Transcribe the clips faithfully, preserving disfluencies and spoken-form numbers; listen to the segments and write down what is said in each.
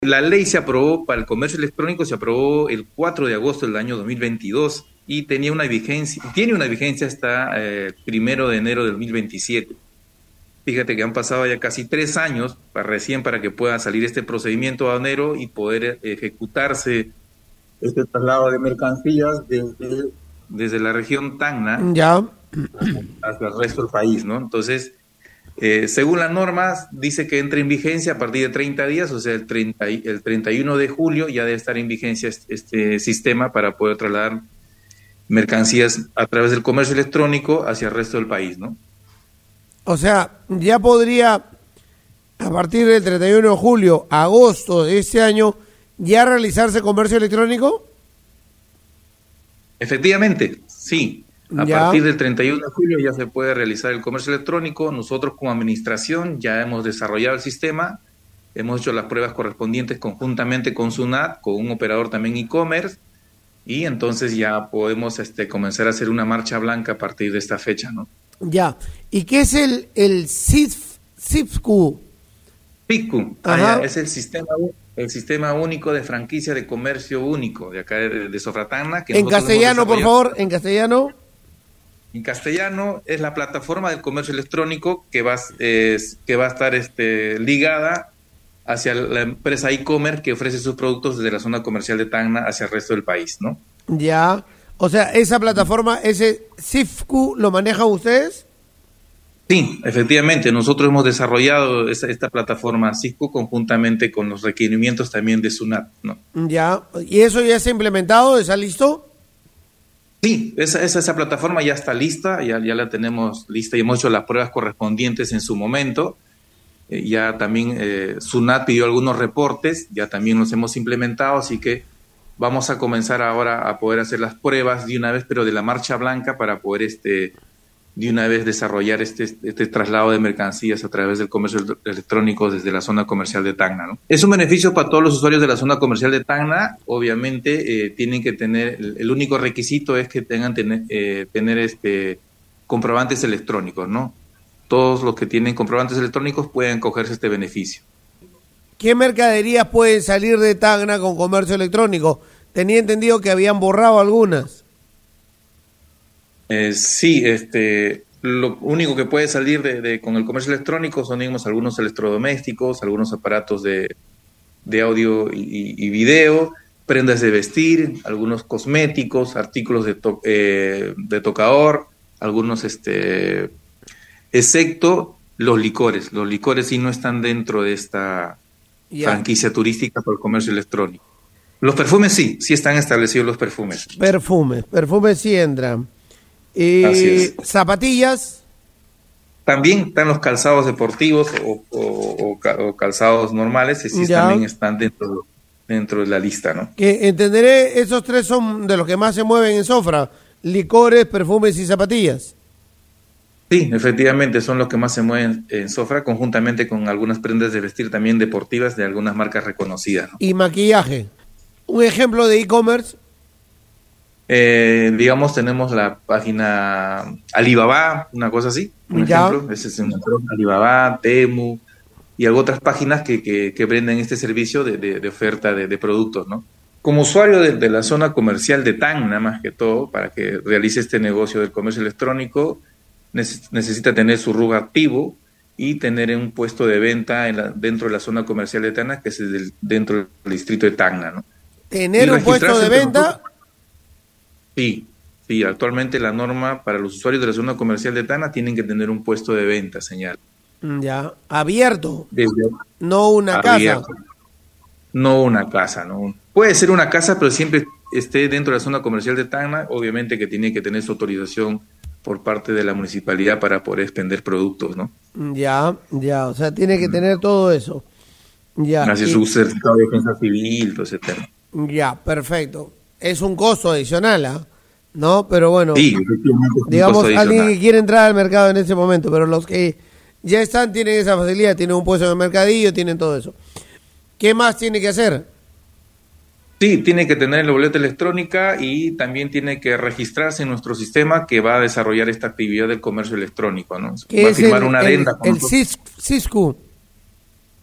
La ley se aprobó para el comercio electrónico, se aprobó el cuatro de agosto del año dos mil veintidós y tenía una vigencia, tiene una vigencia hasta eh, primero de enero del dos mil veintisiete. Fíjate que han pasado ya casi tres años para, recién para que pueda salir este procedimiento aduanero y poder ejecutarse este traslado de mercancías desde, desde la región Tacna ya hacia el resto del país, ¿no? Entonces, Eh, según las normas, dice que entra en vigencia a partir de treinta días, o sea, el, treinta, el treinta y uno de julio ya debe estar en vigencia este, este sistema para poder trasladar mercancías a través del comercio electrónico hacia el resto del país, ¿no? O sea, ya podría, a partir del treinta y uno de julio, agosto de este año, ya realizarse comercio electrónico. Efectivamente, sí. A ya. partir del treinta y uno de julio ya se puede realizar el comercio electrónico. Nosotros como administración ya hemos desarrollado el sistema, hemos hecho las pruebas correspondientes conjuntamente con SUNAT, con un operador también e-commerce, y entonces ya podemos este, comenzar a hacer una marcha blanca a partir de esta fecha, ¿no? Ya. ¿Y qué es el, el C I F Q? C I F Q, ah, es el sistema, el sistema único de franquicia de comercio único de acá de, de Sofratana. Que en castellano, por favor, en castellano. En castellano es la plataforma del comercio electrónico que va, es, que va a estar este, ligada hacia la empresa e-commerce que ofrece sus productos desde la zona comercial de Tacna hacia el resto del país, ¿no? Ya, o sea, esa plataforma, ese C I F Q, ¿lo manejan ustedes? Sí, efectivamente, nosotros hemos desarrollado esa, esta plataforma C I F Q conjuntamente con los requerimientos también de SUNAT, ¿no? Ya, ¿y eso ya se ha implementado? ¿Está listo? Sí, esa, esa, esa plataforma ya está lista, ya, ya la tenemos lista y hemos hecho las pruebas correspondientes en su momento. Eh, ya también eh, SUNAT pidió algunos reportes, ya también los hemos implementado, así que vamos a comenzar ahora a poder hacer las pruebas de una vez, pero de la marcha blanca para poder este, de una vez desarrollar este, este traslado de mercancías a través del comercio electrónico desde la zona comercial de Tacna, ¿no? Es un beneficio para todos los usuarios de la zona comercial de Tacna. Obviamente eh, tienen que tener, el, el único requisito es que tengan tener, eh, tener este, comprobantes electrónicos, ¿no? Todos los que tienen comprobantes electrónicos pueden cogerse este beneficio. ¿Qué mercaderías pueden salir de Tacna con comercio electrónico? Tenía entendido que habían borrado algunas. Eh, sí, este, lo único que puede salir de, de, con el comercio electrónico son, digamos, algunos electrodomésticos, algunos aparatos de, de audio y, y video, prendas de vestir, algunos cosméticos, artículos de, to, eh, de tocador, algunos, este, excepto los licores. Los licores sí no están dentro de esta yeah. franquicia turística por el comercio electrónico. Los perfumes sí, sí están establecidos los perfumes. Perfumes, perfumes sí entran. Eh, zapatillas. También están los calzados deportivos o, o, o, o calzados normales, y sí también están dentro, dentro de la lista, ¿no? Que entenderé, esos tres son de los que más se mueven en Sofra: licores, perfumes y zapatillas. Sí, efectivamente son los que más se mueven en Sofra, conjuntamente con algunas prendas de vestir también deportivas de algunas marcas reconocidas, ¿no? Y maquillaje. Un ejemplo de e-commerce. Eh, digamos, tenemos la página Alibaba, una cosa así, un ya. ejemplo, ese es un ejemplo, Alibaba, Temu y otras páginas que, que, que brindan este servicio de, de, de oferta de, de productos, ¿no? Como usuario de, de la zona comercial de Tacna, más que todo, para que realice este negocio del comercio electrónico, neces necesita tener su R U G activo y tener un puesto de venta en la, dentro de la zona comercial de Tacna, que es el, dentro del distrito de Tacna, ¿no? Tener un puesto de venta. Sí, sí, actualmente la norma para los usuarios de la zona comercial de Tacna tienen que tener un puesto de venta, señal. Ya, abierto. Desde no una abierto. casa. No una casa, no. Puede ser una casa, pero siempre esté dentro de la zona comercial de Tacna, obviamente que tiene que tener su autorización por parte de la municipalidad para poder expender productos, ¿no? Ya, ya, o sea, tiene que tener todo eso. Ya. Hace y... su certificado de defensa civil, todo ese tema. Ya, perfecto. Es un costo adicional, ¿ah? ¿eh? ¿No? Pero bueno, sí, digamos, alguien que quiere entrar al mercado en ese momento, pero los que ya están tienen esa facilidad, tienen un puesto en el mercadillo, tienen todo eso. ¿Qué más tiene que hacer? Sí, tiene que tener la boleta electrónica y también tiene que registrarse en nuestro sistema que va a desarrollar esta actividad del comercio electrónico, ¿no? ¿Qué va es a firmar el, una el, adenda. El C I S C U.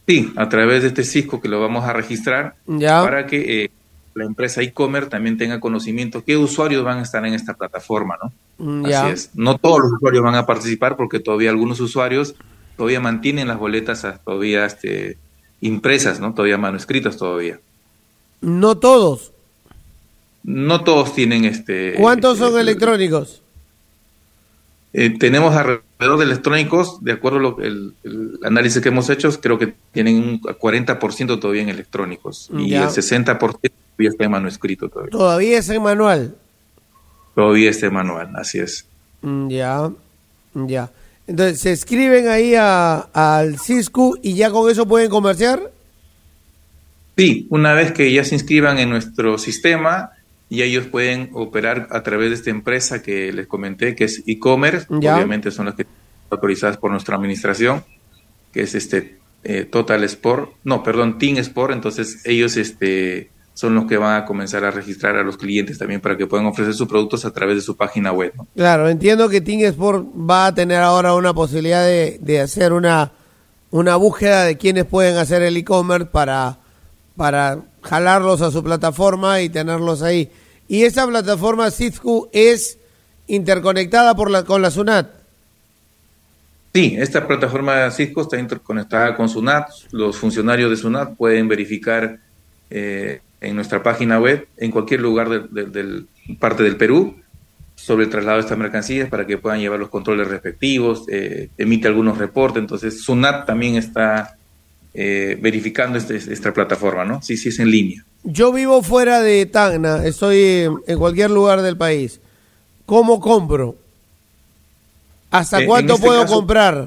Sí, a través de este Cisco que lo vamos a registrar ya. para que eh, la empresa e-commerce también tenga conocimiento qué usuarios van a estar en esta plataforma, ¿no? Ya. Así es. No todos los usuarios van a participar porque todavía algunos usuarios todavía mantienen las boletas todavía este, impresas, ¿no? Todavía manuscritas todavía. No todos. No todos tienen este... ¿Cuántos son eh, electrónicos? Eh, tenemos alrededor de electrónicos, de acuerdo a lo, el, el análisis que hemos hecho, creo que tienen un cuarenta por ciento todavía en electrónicos y ya. el sesenta por ciento todavía está en manuscrito todavía. Todavía es en manual. Todavía está en manual, así es. Ya, ya. Entonces, se escriben ahí a, al Cisco y ya con eso pueden comerciar. Sí, una vez que ya se inscriban en nuestro sistema, y ellos pueden operar a través de esta empresa que les comenté, que es e-commerce, obviamente son las que están autorizadas por nuestra administración, que es este eh, Total Sport, no, perdón, Team Sport, entonces ellos este son los que van a comenzar a registrar a los clientes también para que puedan ofrecer sus productos a través de su página web, ¿no? Claro, entiendo que Team Sport va a tener ahora una posibilidad de, de hacer una, una búsqueda de quienes pueden hacer el e-commerce para, para jalarlos a su plataforma y tenerlos ahí. ¿Y esa plataforma Cisco es interconectada por la, con la SUNAT? Sí, esta plataforma Cisco está interconectada con SUNAT. Los funcionarios de SUNAT pueden verificar eh, en nuestra página web, en cualquier lugar de, de, de parte del Perú, sobre el traslado de estas mercancías para que puedan llevar los controles respectivos, eh, emite algunos reportes. Entonces, SUNAT también está eh, verificando este, esta plataforma, ¿no? Sí, sí, es en línea. Yo vivo fuera de Tacna, estoy en cualquier lugar del país. ¿Cómo compro? ¿Hasta eh, cuánto este puedo caso, comprar?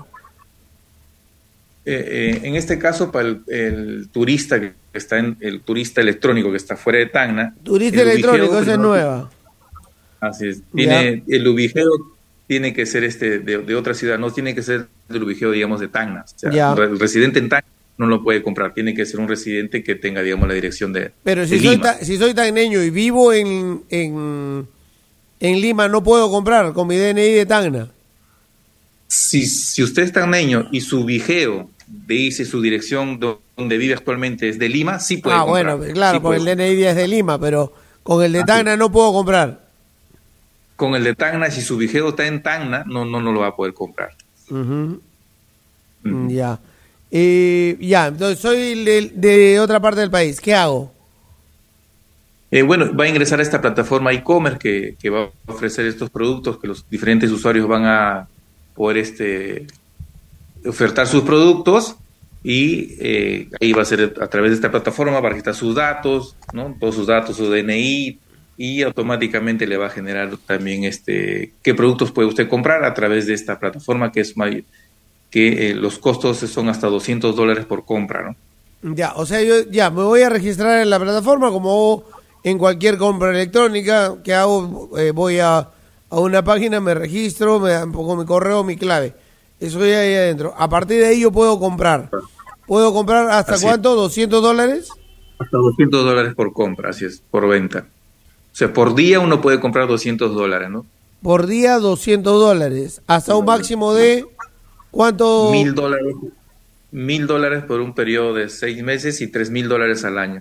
Eh, eh, en este caso, para el, el turista que está en el turista electrónico que está fuera de Tacna. Turista electrónico, esa es nueva. Así es. Tiene, el ubigeo tiene que ser este de, de otra ciudad, no tiene que ser del ubigeo, digamos, de Tacna. O sea, ya. El residente en Tacna no lo puede comprar, tiene que ser un residente que tenga, digamos, la dirección de Pero si, de soy, Lima. ta, si soy tacneño y vivo en, en, en Lima, ¿no puedo comprar con mi D N I de Tacna? Si, si usted es tacneño y su vigeo dice su dirección donde vive actualmente es de Lima, sí puede ah, comprar. Ah, bueno, claro, sí porque el D N I es de Lima, pero con el de Tacna ah, no puedo comprar. Con el de Tacna, si su vigeo está en Tacna, no, no, no lo va a poder comprar. Uh-huh. Uh-huh. Ya. Eh, ya, entonces soy de, de otra parte del país. ¿Qué hago? Eh, bueno, va a ingresar a esta plataforma e-commerce que, que va a ofrecer estos productos que los diferentes usuarios van a poder este, ofertar sus productos y eh, ahí va a ser a través de esta plataforma para registrar sus datos, ¿no? Todos sus datos, su D N I, y automáticamente le va a generar también este qué productos puede usted comprar a través de esta plataforma que es mayor, que eh, los costos son hasta doscientos dólares por compra, ¿no? Ya, o sea, yo ya me voy a registrar en la plataforma como en cualquier compra electrónica que hago, eh, voy a, a una página, me registro, me pongo mi correo, mi clave, eso ya ahí adentro. A partir de ahí yo puedo comprar. ¿Puedo comprar hasta así cuánto? ¿doscientos dólares? Hasta doscientos dólares por compra, así es, por venta. O sea, por día uno puede comprar doscientos dólares, ¿no? Por día doscientos dólares, hasta un máximo de... ¿Cuánto? Mil dólares, mil dólares por un periodo de seis meses y tres mil dólares al año.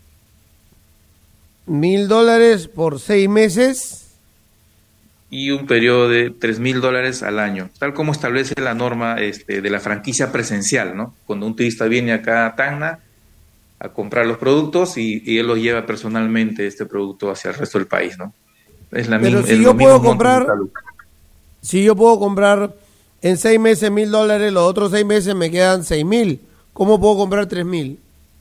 Mil dólares por seis meses. Y un periodo de tres mil dólares al año, tal como establece la norma este, de la franquicia presencial, ¿no? Cuando un turista viene acá a Tacna a comprar los productos y, y él los lleva personalmente este producto hacia el resto del país, ¿no? Es la Pero misma, si yo puedo comprar, si yo puedo comprar en seis meses mil dólares, los otros seis meses me quedan seis mil. ¿Cómo puedo comprar tres mil?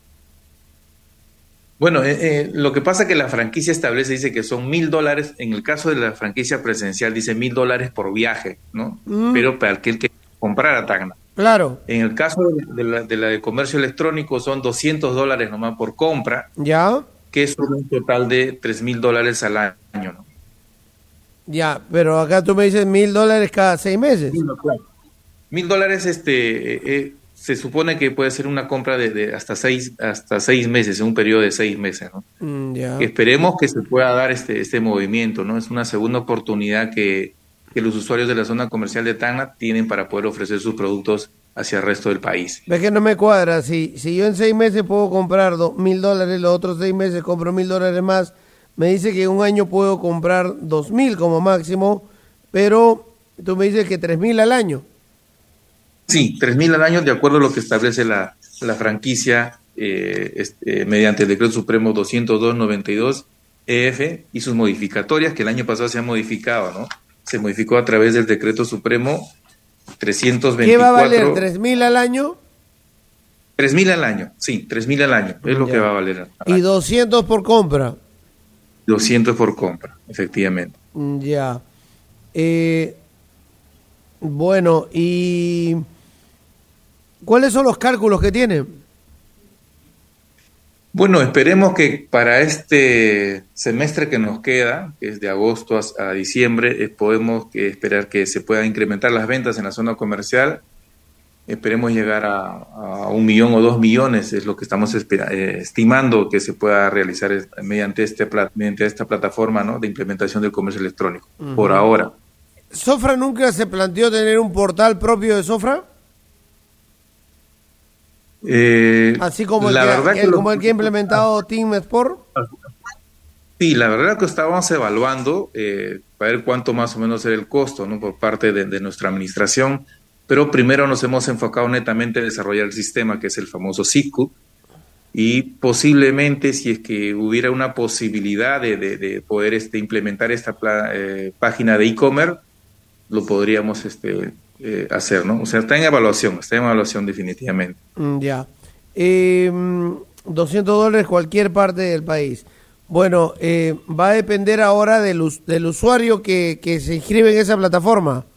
Bueno, eh, eh, lo que pasa es que la franquicia establece, dice que son mil dólares, en el caso de la franquicia presencial dice mil dólares por viaje, ¿no? Mm. Pero para aquel que comprara Tacna. Claro. En el caso de la, de la de comercio electrónico son doscientos dólares nomás por compra. Ya. Que es un total de tres mil dólares al año, ¿no? Ya, pero acá tú me dices mil dólares cada seis meses. Mil dólares, este, eh, eh, se supone que puede ser una compra de, de hasta seis, hasta seis meses, en un periodo de seis meses, ¿no? Mm, ya. Esperemos que se pueda dar este, este movimiento, ¿no? Es una segunda oportunidad que, que los usuarios de la zona comercial de Tacna tienen para poder ofrecer sus productos hacia el resto del país. Ves que no me cuadra, si, si yo en seis meses puedo comprar dos mil dólares, los otros seis meses compro mil dólares más, me dice que en un año puedo comprar dos mil como máximo, pero tú me dices que tres mil al año. Sí, tres mil al año de acuerdo a lo que establece la, la franquicia eh, este, mediante el Decreto Supremo doscientos dos noventa y dos E F y sus modificatorias, que el año pasado se han modificado, ¿no? Se modificó a través del Decreto Supremo trescientos veinticuatro. ¿Qué va a valer? ¿tres mil al año? tres mil al año, sí, tres mil al año, es lo Ya. que va a valer. ¿Y doscientos por compra? doscientos por compra, efectivamente. Ya. Eh, bueno, ¿y cuáles son los cálculos que tienen? Bueno, esperemos que para este semestre que nos queda, que es de agosto a, a diciembre, eh, podemos que esperar que se puedan incrementar las ventas en la zona comercial. Esperemos llegar a, a un millón o dos millones, es lo que estamos espera, eh, estimando que se pueda realizar es, mediante, este, mediante esta plataforma, ¿no?, de implementación del comercio electrónico, uh-huh. por ahora. ¿Sofra nunca se planteó tener un portal propio de Sofra? Eh, Así como el, que, que, que como el que ha implementado Team Sport. Sí, la verdad que estábamos evaluando eh, para ver cuánto más o menos era el costo, ¿no?, por parte de, de nuestra administración, pero primero nos hemos enfocado netamente en desarrollar el sistema, que es el famoso S I C U, y posiblemente si es que hubiera una posibilidad de, de, de poder este, implementar esta pla, eh, página de e-commerce, lo podríamos este, eh, hacer, ¿no? O sea, está en evaluación, está en evaluación definitivamente. Mm, ya. Eh, doscientos dólares cualquier parte del país. Bueno, eh, va a depender ahora del, del usuario que, que se inscribe en esa plataforma.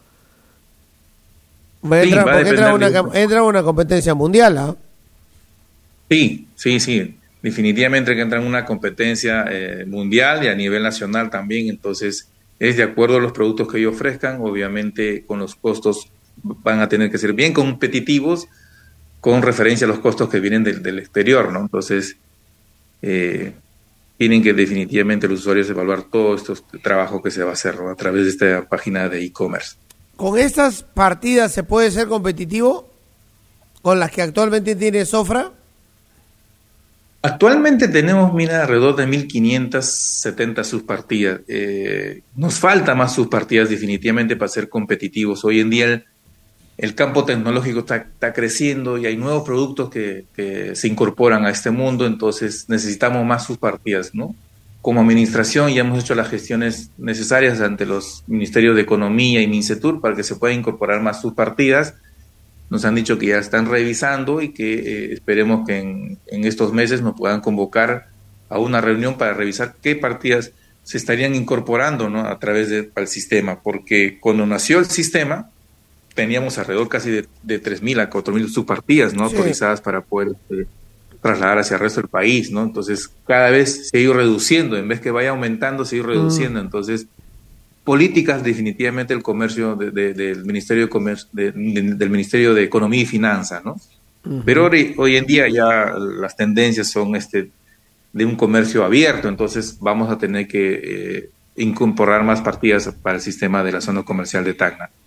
Va a entrar, sí, va porque entra una, de... entra una competencia mundial, ¿ah? ¿eh? Sí, sí, sí. Definitivamente que entra en una competencia eh, mundial y a nivel nacional también, entonces es de acuerdo a los productos que ellos ofrezcan, obviamente con los costos van a tener que ser bien competitivos con referencia a los costos que vienen del, del exterior, ¿no? Entonces, eh, tienen que definitivamente los usuarios evaluar todo este trabajo que se va a hacer, ¿no?, a través de esta página de e-commerce. ¿Con estas partidas se puede ser competitivo? ¿Con las que actualmente tiene Sofra? Actualmente tenemos, mira, alrededor de mil quinientas setenta subpartidas. Eh, nos falta más subpartidas definitivamente para ser competitivos. Hoy en día el, el campo tecnológico está, está creciendo y hay nuevos productos que, que se incorporan a este mundo, entonces necesitamos más subpartidas, ¿no? Como administración ya hemos hecho las gestiones necesarias ante los Ministerios de Economía y Mincetur para que se puedan incorporar más subpartidas. Nos han dicho que ya están revisando y que eh, esperemos que en, en estos meses nos puedan convocar a una reunión para revisar qué partidas se estarían incorporando, ¿no?, a través del sistema, porque cuando nació el sistema teníamos alrededor casi de, de tres mil a cuatro mil subpartidas, ¿no?, sí, autorizadas para poder eh, trasladar hacia el resto del país, ¿no? Entonces cada vez se ha ido reduciendo, en vez que vaya aumentando se ha ido reduciendo, mm. entonces políticas definitivamente el comercio de, de, del Ministerio de Comercio, de, de, del Ministerio de Economía y Finanzas, ¿no? Uh-huh. Pero hoy, hoy en día ya las tendencias son este de un comercio abierto, entonces vamos a tener que eh, incorporar más partidas para el sistema de la zona comercial de Tacna.